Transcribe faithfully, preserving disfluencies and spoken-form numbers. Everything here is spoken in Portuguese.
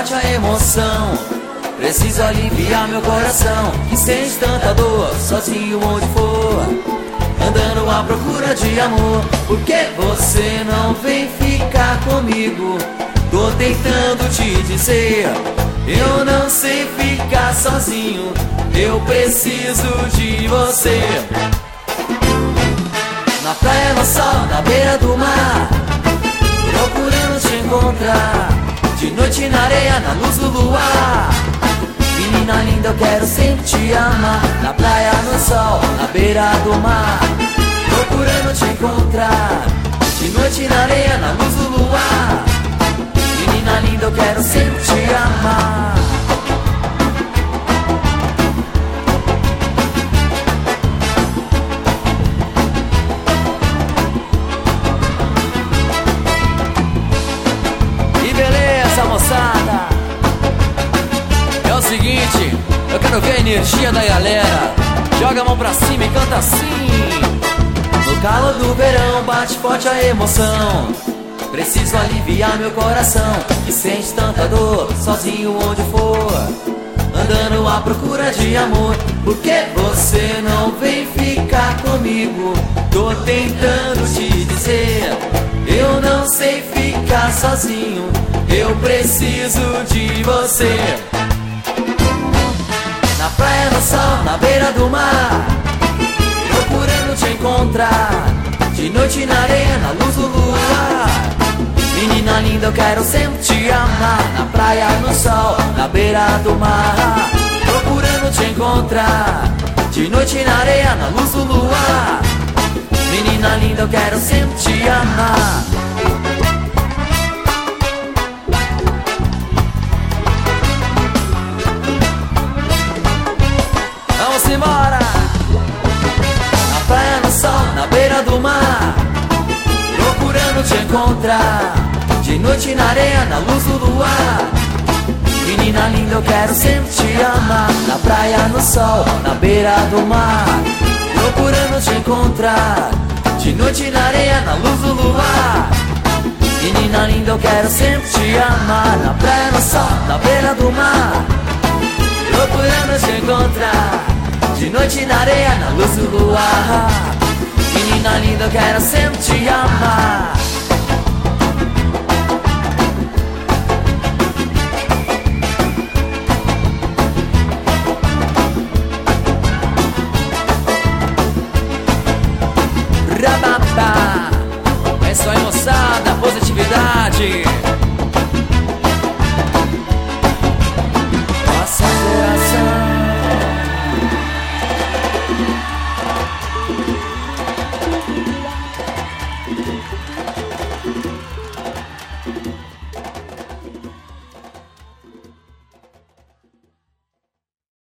forte a emoção. Preciso aliviar meu coração, que sente tanta dor, sozinho onde for, andando à procura de amor. Por que você não vem ficar comigo? Tô tentando te dizer, eu não sei ficar sozinho, eu preciso de você. Na praia, no sol, na beira do mar, procurando te encontrar, de noite na areia, na luz do luar. Menina linda, eu quero sempre te amar. Na praia, no sol, na beira do mar, procurando te encontrar, de noite na areia, na luz do luar. Menina linda, eu quero sempre te amar. E beleza, moçada, é o seguinte, eu quero ver a energia da galera. Joga a mão pra cima e canta assim. No calor do verão bate forte a emoção. Preciso aliviar meu coração, que sente tanta dor, sozinho onde for, andando à procura de amor. Por que você não vem ficar comigo? Tô tentando te dizer, eu não sei ficar sozinho, eu preciso de você. Na praia, no sol, na beira do mar, procurando te encontrar, de noite na areia, na luz do luar. Menina linda, eu quero sempre te amar. Na praia, no sol, na beira do mar, procurando te encontrar, de noite na areia, na luz do luar. Menina linda, eu quero sempre te amar. Vamos embora! Na praia, no sol, na beira do mar, procurando te encontrar, de noite na areia, na luz do luar. Menina linda, eu quero sempre te amar. Na praia, no sol, na beira do mar, procurando te encontrar, de noite na areia, na luz do luar. Menina linda, eu quero sempre te amar. Na praia, no sol, na beira do mar, procurando te encontrar, de noite na areia, na luz do luar. Menina linda, eu quero sempre te amar.